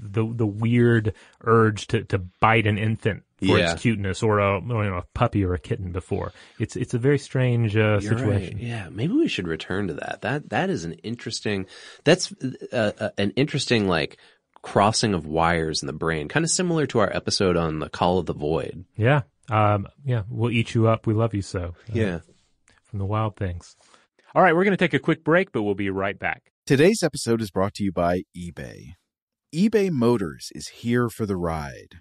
weird urge to bite an infant for its cuteness, or a puppy or a kitten before. It's a very strange situation. Right. Yeah, maybe we should return to that. That is an interesting. That's an interesting crossing of wires in the brain, kind of similar to our episode on the Call of the Void. Yeah. We'll eat you up. We love you so. Yeah. From the Wild Things. All right, we're going to take a quick break, but we'll be right back. Today's episode is brought to you by eBay. eBay Motors is here for the ride.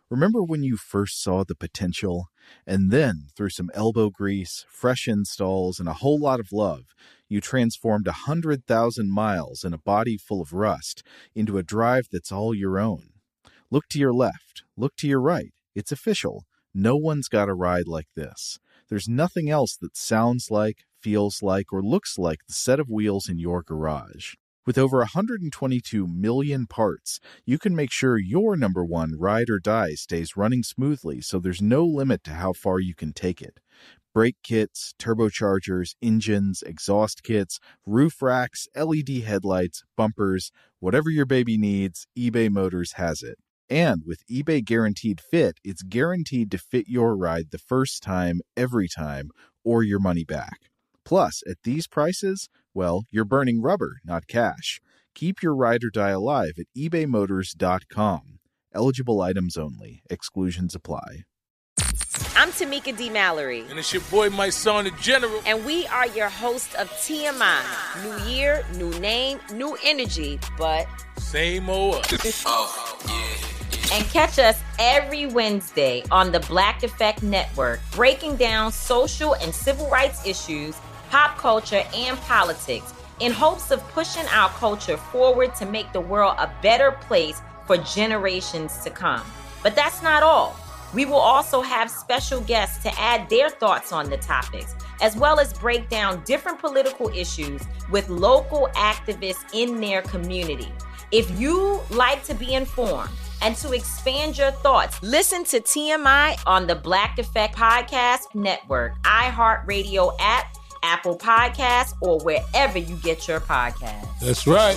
Remember when you first saw the potential? And then, through some elbow grease, fresh installs, and a whole lot of love, you transformed 100,000 miles and a body full of rust into a drive that's all your own. Look to your left. Look to your right. It's official. No one's got a ride like this. There's nothing else that sounds like, feels like, or looks like the set of wheels in your garage. With over 122 million parts, you can make sure your number one ride or die stays running smoothly, so there's no limit to how far you can take it. Brake kits, turbochargers, engines, exhaust kits, roof racks, LED headlights, bumpers, whatever your baby needs, eBay Motors has it. And with eBay Guaranteed Fit, it's guaranteed to fit your ride the first time, every time, or your money back. Plus, at these prices, well, you're burning rubber, not cash. Keep your ride or die alive at ebaymotors.com. Eligible items only. Exclusions apply. I'm Tamika D. Mallory. And it's your boy, my son, the General. And we are your hosts of TMI. New year, new name, new energy, but same old us. And catch us every Wednesday on the Black Effect Network, breaking down social and civil rights issues, pop culture, and politics in hopes of pushing our culture forward to make the world a better place for generations to come. But that's not all. We will also have special guests to add their thoughts on the topics, as well as break down different political issues with local activists in their community. If you like to be informed and to expand your thoughts, listen to TMI on the Black Effect Podcast Network, iHeartRadio app, Apple Podcasts, or wherever you get your podcasts. That's right.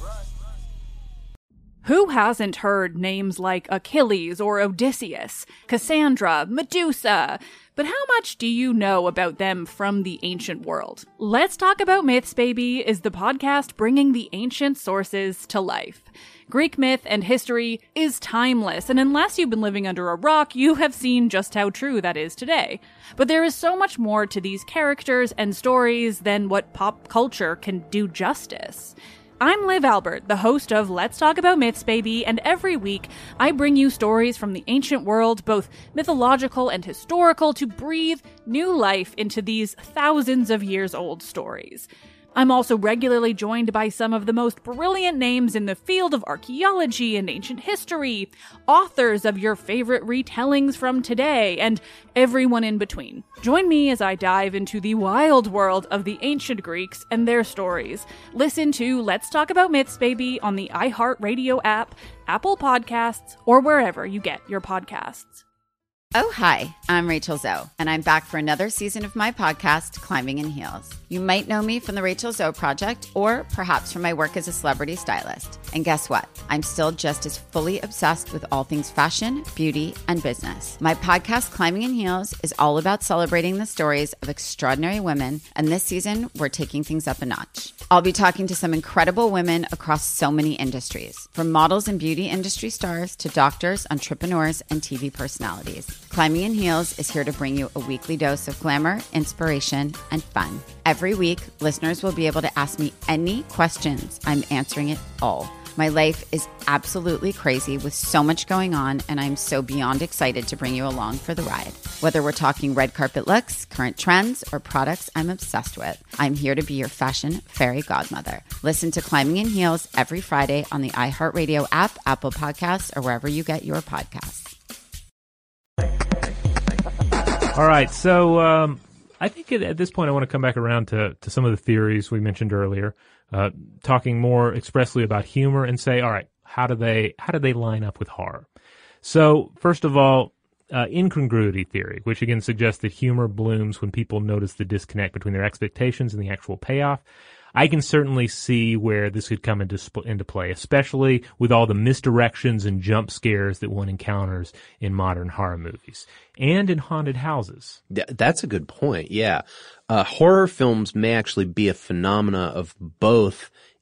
Who hasn't heard names like Achilles or Odysseus, Cassandra, Medusa? But how much do you know about them from the ancient world? Let's Talk About Myths, Baby is the podcast bringing the ancient sources to life. Greek myth and history is timeless, and unless you've been living under a rock, you have seen just how true that is today. But there is so much more to these characters and stories than what pop culture can do justice. I'm Liv Albert, the host of Let's Talk About Myths, Baby, and every week I bring you stories from the ancient world, both mythological and historical, to breathe new life into these thousands of years old stories. I'm also regularly joined by some of the most brilliant names in the field of archaeology and ancient history, authors of your favorite retellings from today, and everyone in between. Join me as I dive into the wild world of the ancient Greeks and their stories. Listen to Let's Talk About Myths, Baby on the iHeartRadio app, Apple Podcasts, or wherever you get your podcasts. Oh, hi, I'm Rachel Zoe, and I'm back for another season of my podcast, Climbing in Heels. You might know me from the Rachel Zoe Project, or perhaps from my work as a celebrity stylist. And guess what? I'm still just as fully obsessed with all things fashion, beauty, and business. My podcast, Climbing in Heels, is all about celebrating the stories of extraordinary women, and this season, we're taking things up a notch. I'll be talking to some incredible women across so many industries, from models and beauty industry stars to doctors, entrepreneurs, and TV personalities. Climbing in Heels is here to bring you a weekly dose of glamour, inspiration, and fun. Every week, listeners will be able to ask me any questions. I'm answering it all. My life is absolutely crazy with so much going on, and I'm so beyond excited to bring you along for the ride. Whether we're talking red carpet looks, current trends, or products I'm obsessed with, I'm here to be your fashion fairy godmother. Listen to Climbing in Heels every Friday on the iHeartRadio app, Apple Podcasts, or wherever you get your podcasts. All right, so I think at this point I want to come back around to some of the theories we mentioned earlier, talking more expressly about humor and say, all right, how do they line up with horror? So first of all, incongruity theory, which again suggests that humor blooms when people notice the disconnect between their expectations and the actual payoff. I can certainly see where this could come into play, especially with all the misdirections and jump scares that one encounters in modern horror movies and in haunted houses. That's a good point, yeah. Horror films may actually be a phenomena of both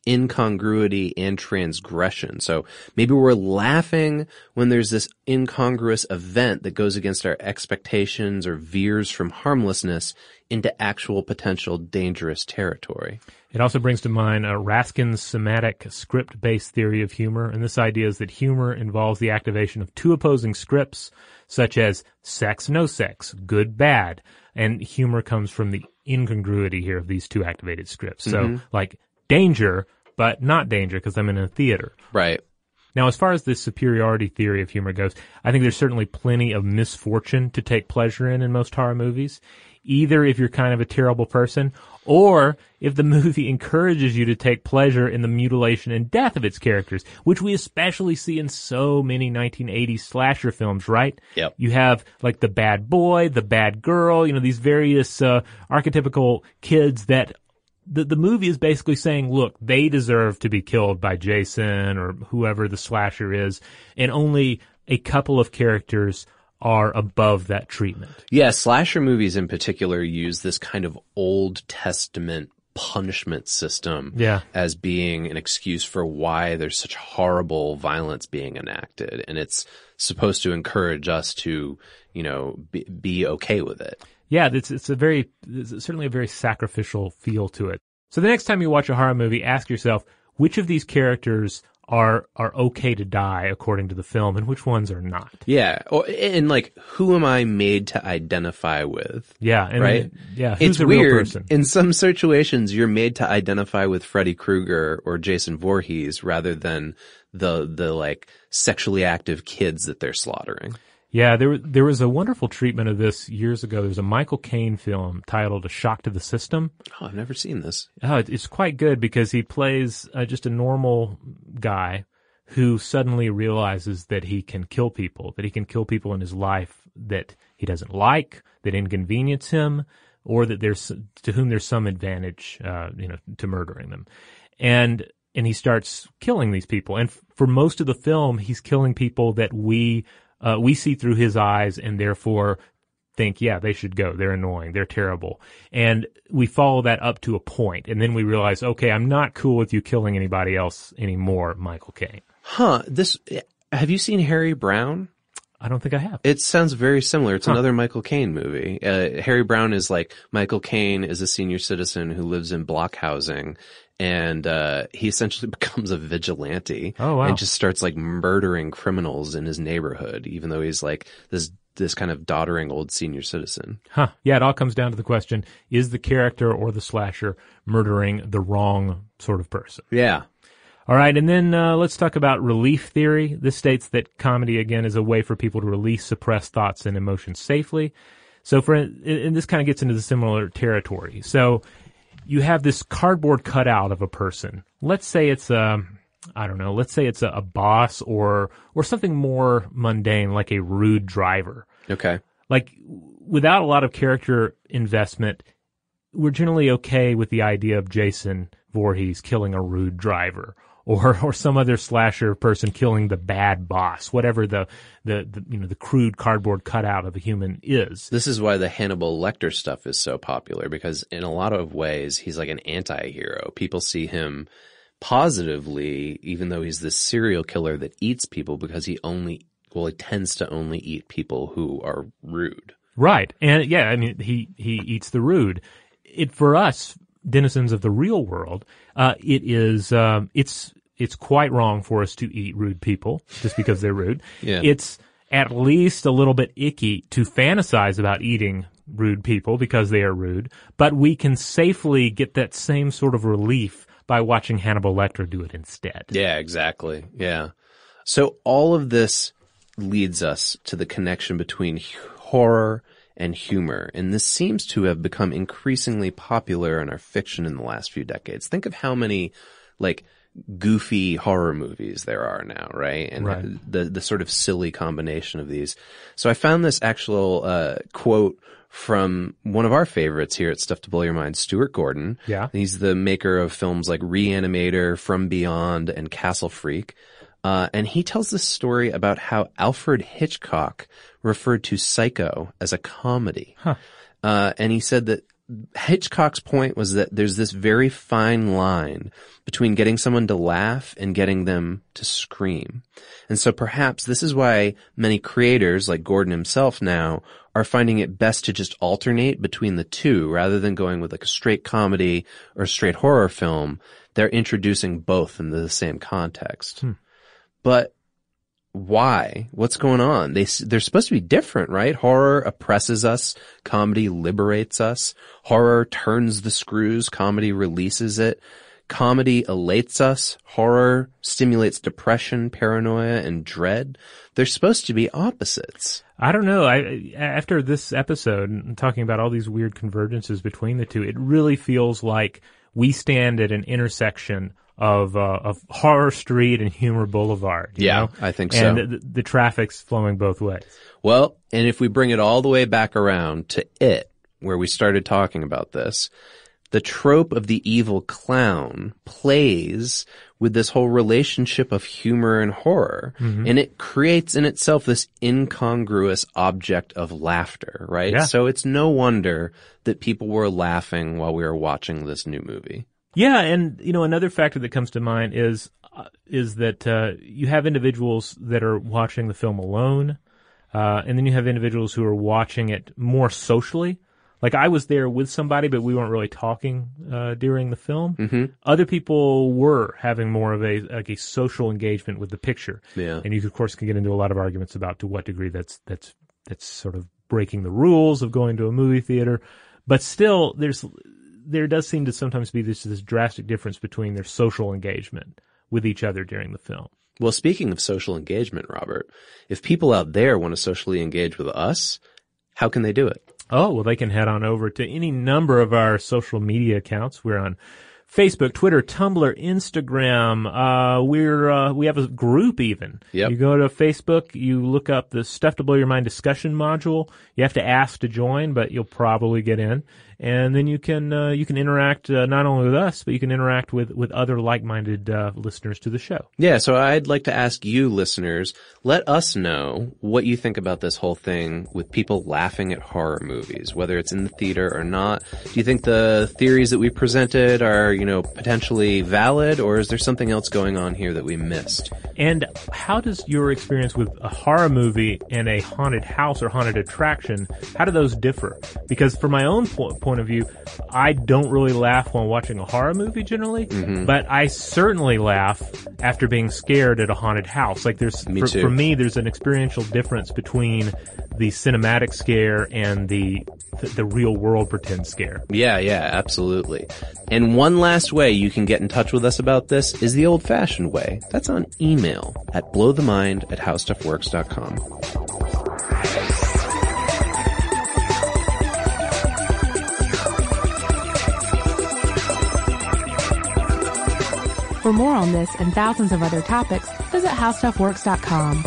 incongruity and transgression. So maybe we're laughing when there's this incongruous event that goes against our expectations or veers from harmlessness into actual potential dangerous territory. It also brings to mind Raskin's semantic script-based theory of humor, and this idea is that humor involves the activation of two opposing scripts, such as sex, no sex, good, bad, and humor comes from the incongruity here of these two activated scripts. So, like, danger, but not danger because I'm in a theater. Right. Now, as far as the superiority theory of humor goes, I think there's certainly plenty of misfortune to take pleasure in most horror movies, either if you're kind of a terrible person or if the movie encourages you to take pleasure in the mutilation and death of its characters, which we especially see in so many 1980s slasher films, right? Yep. You have like the bad boy, the bad girl, these various archetypical kids that the movie is basically saying, look, they deserve to be killed by Jason or whoever the slasher is, and only a couple of characters are above that treatment. Yeah, slasher movies in particular use this kind of Old Testament punishment system as being an excuse for why there's such horrible violence being enacted. And it's supposed to encourage us to, be okay with it. Yeah, it's certainly a very sacrificial feel to it. So the next time you watch a horror movie, ask yourself, which of these characters are okay to die according to the film and which ones are not? Yeah. And like, who am I made to identify with? Yeah. And right? Who's it's a weird. Real person? In some situations, you're made to identify with Freddy Krueger or Jason Voorhees rather than the like sexually active kids that they're slaughtering. Yeah, there was a wonderful treatment of this years ago. There's a Michael Caine film titled A Shock to the System. Oh, I've never seen this. Oh, it's quite good because he plays just a normal guy who suddenly realizes that he can kill people in his life that he doesn't like, that inconvenience him, or that to whom there's some advantage, to murdering them. And he starts killing these people. And for most of the film, he's killing people that we see through his eyes and therefore think, yeah, they should go. They're annoying. They're terrible. And we follow that up to a point. And then we realize, okay, I'm not cool with you killing anybody else anymore, Michael Caine. Huh. Have you seen Harry Brown? I don't think I have. It sounds very similar. It's another Michael Caine movie. Harry Brown is like, Michael Caine is a senior citizen who lives in block housing. And he essentially becomes a vigilante. Oh, wow. And just starts like murdering criminals in his neighborhood, even though he's like this kind of doddering old senior citizen. Huh. Yeah, it all comes down to the question, is the character or the slasher murdering the wrong sort of person? Yeah. All right, and then let's talk about relief theory. This states that comedy, again, is a way for people to release suppressed thoughts and emotions safely. So and this kind of gets into the similar territory. So you have this cardboard cutout of a person. Let's say it's a boss or something more mundane like a rude driver. Okay. Like without a lot of character investment, we're generally okay with the idea of Jason Voorhees killing a rude driver or some other slasher person killing the bad boss, whatever the crude cardboard cutout of a human is. This is why the Hannibal Lecter stuff is so popular, because in a lot of ways he's like an anti-hero. People see him positively, even though he's this serial killer that eats people, because he tends to only eat people who are rude. Right. And yeah, I mean, he eats the rude. For us, denizens of the real world, it's quite wrong for us to eat rude people just because they're rude. Yeah. It's at least a little bit icky to fantasize about eating rude people because they are rude, but we can safely get that same sort of relief by watching Hannibal Lecter do it instead. Yeah, exactly. Yeah. So all of this leads us to the connection between horror and humor, and this seems to have become increasingly popular in our fiction in the last few decades. Think of how many, like, goofy horror movies there are now, right? And right. The sort of silly combination of these. So I found this actual quote from one of our favorites here at Stuff to Blow Your Mind, Stuart Gordon. Yeah. He's the maker of films like Reanimator, From Beyond, and Castle Freak. And he tells this story about how Alfred Hitchcock referred to Psycho as a comedy. Huh. And he said that Hitchcock's point was that there's this very fine line between getting someone to laugh and getting them to scream. And so perhaps this is why many creators, like Gordon himself now, are finding it best to just alternate between the two rather than going with like a straight comedy or a straight horror film. They're introducing both into the same context. But why? What's going on? They're supposed to be different, right? Horror oppresses us. Comedy liberates us. Horror turns the screws. Comedy releases it. Comedy elates us. Horror stimulates depression, paranoia, and dread. They're supposed to be opposites. I don't know. After this episode and talking about all these weird convergences between the two, it really feels like we stand at an intersection of Horror Street and Humor Boulevard. You know? I think so. And the traffic's flowing both ways. Well, and if we bring it all the way back around to It, where we started talking about this, the trope of the evil clown plays with this whole relationship of humor and horror. And it creates in itself this incongruous object of laughter, right? Yeah. So it's no wonder that people were laughing while we were watching this new movie. Yeah, and another factor that comes to mind is that you have individuals that are watching the film alone, and then you have individuals who are watching it more socially. Like I was there with somebody, but we weren't really talking during the film. Other people were having more of a social engagement with the picture. Yeah, and you of course can get into a lot of arguments about to what degree that's sort of breaking the rules of going to a movie theater, but still there does seem to sometimes be this drastic difference between their social engagement with each other during the film. Well, speaking of social engagement, Robert, if people out there want to socially engage with us, how can they do it? Oh, well, they can head on over to any number of our social media accounts. We're on Facebook, Twitter, Tumblr, Instagram. We have a group even. Yep. You go to Facebook, you look up the Stuff to Blow Your Mind discussion module. You have to ask to join, but you'll probably get in. And then you can interact not only with us, but you can interact with other like-minded listeners to the show. Yeah, so I'd like to ask you, listeners, let us know what you think about this whole thing with people laughing at horror movies, whether it's in the theater or not. Do you think the theories that we presented are, potentially valid, or is there something else going on here that we missed? And how does your experience with a horror movie and a haunted house or haunted attraction, how do those differ? Because from my own point of view, I don't really laugh while watching a horror movie generally, but I certainly laugh after being scared at a haunted house. Like for me, there's an experiential difference between the cinematic scare and the real world pretend scare. Yeah, absolutely. And one last way you can get in touch with us about this is the old-fashioned way. That's on email at blowthemind@howstuffworks.com. For more on this and thousands of other topics, visit howstuffworks.com.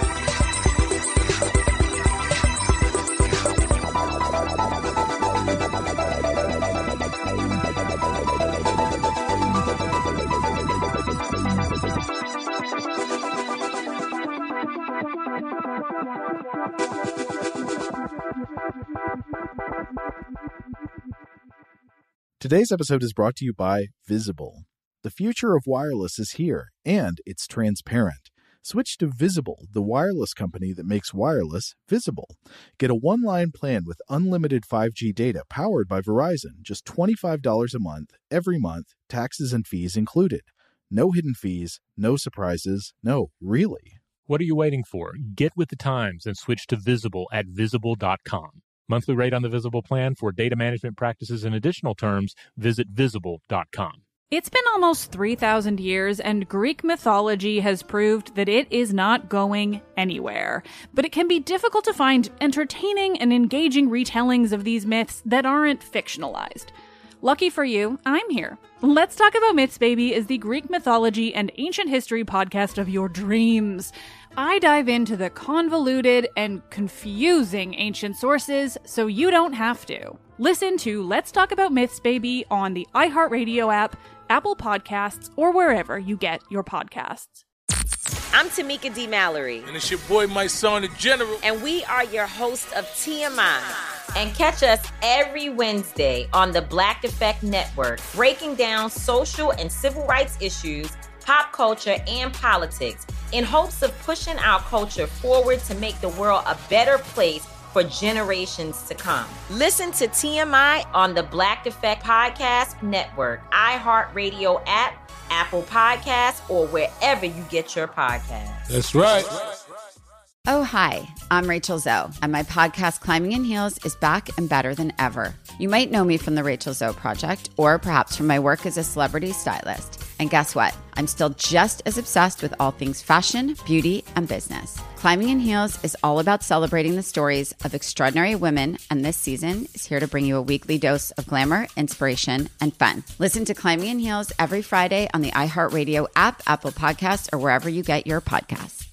Today's episode is brought to you by Visible. The future of wireless is here, and it's transparent. Switch to Visible, the wireless company that makes wireless visible. Get a one-line plan with unlimited 5G data powered by Verizon, just $25 a month, every month, taxes and fees included. No hidden fees, no surprises, no, really. What are you waiting for? Get with the times and switch to Visible at Visible.com. Monthly rate on the Visible plan for data management practices and additional terms, visit Visible.com. It's been almost 3,000 years, and Greek mythology has proved that it is not going anywhere. But it can be difficult to find entertaining and engaging retellings of these myths that aren't fictionalized. Lucky for you, I'm here. Let's Talk About Myths, Baby is the Greek mythology and ancient history podcast of your dreams. I dive into the convoluted and confusing ancient sources so you don't have to. Listen to Let's Talk About Myths, Baby on the iHeartRadio app, Apple Podcasts, or wherever you get your podcasts. I'm Tamika D. Mallory. And it's your boy, my son, the General. And we are your hosts of TMI. And catch us every Wednesday on the Black Effect Network, breaking down social and civil rights issues, pop culture, and politics in hopes of pushing our culture forward to make the world a better place for generations to come. Listen to TMI on the Black Effect Podcast Network, iHeartRadio app, Apple Podcasts, or wherever you get your podcasts. That's right. Oh, hi, I'm Rachel Zoe, and my podcast, Climbing in Heels, is back and better than ever. You might know me from the Rachel Zoe Project, or perhaps from my work as a celebrity stylist. And guess what? I'm still just as obsessed with all things fashion, beauty, and business. Climbing in Heels is all about celebrating the stories of extraordinary women, and this season is here to bring you a weekly dose of glamour, inspiration, and fun. Listen to Climbing in Heels every Friday on the iHeartRadio app, Apple Podcasts, or wherever you get your podcasts.